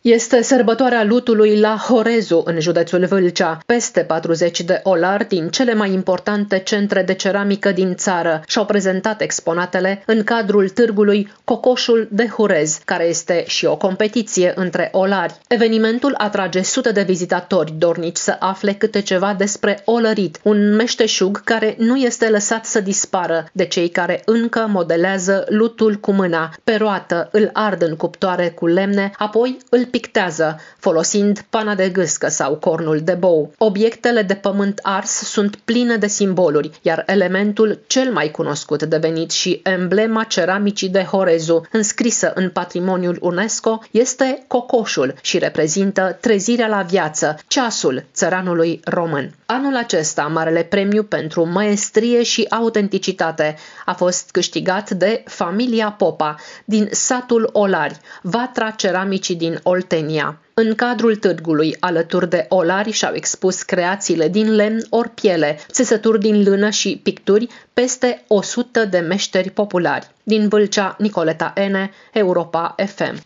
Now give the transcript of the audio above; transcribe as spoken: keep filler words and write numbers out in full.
Este sărbătoarea lutului la Horezu, în județul Vâlcea. Peste patruzeci de olari din cele mai importante centre de ceramică din țară și-au prezentat exponatele în cadrul târgului Cocoșul de Hurez, care este și o competiție între olari. Evenimentul atrage sute de vizitatori dornici să afle câte ceva despre olărit, un meșteșug care nu este lăsat să dispară de cei care încă modelează lutul cu mâna. Pe roată îl ard în cuptoare cu lemne, apoi îl pictează, folosind pana de gâscă sau cornul de bou. Obiectele de pământ ars sunt pline de simboluri, iar elementul cel mai cunoscut, devenit și emblema ceramicii de Horezu, înscrisă în patrimoniul UNESCO, este cocoșul și reprezintă trezirea la viață, ceasul țăranului român. Anul acesta, marele premiu pentru maestrie și autenticitate a fost câștigat de familia Popa din satul Olari, vatra ceramicii din Oltenia. În cadrul târgului, alături de olari, și-au expus creațiile din lemn ori piele, țesături din lână și picturi, peste o sută de meșteri populari. Din Vâlcea, Nicoleta Ene, Europa F M.